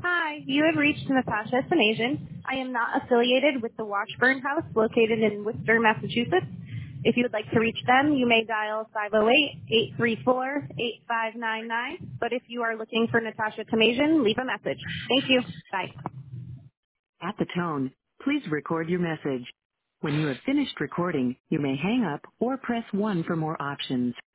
Hi, you have reached Natasha Sanasian. I am not affiliated with the Washburn House located in Worcester, Massachusetts. If you would like to reach them, you may dial 508-834-8599. But if you are looking for Natasha Tamasian, leave a message. Thank you. Bye. At the tone, please record your message. When you have finished recording, you may hang up or press 1 for more options.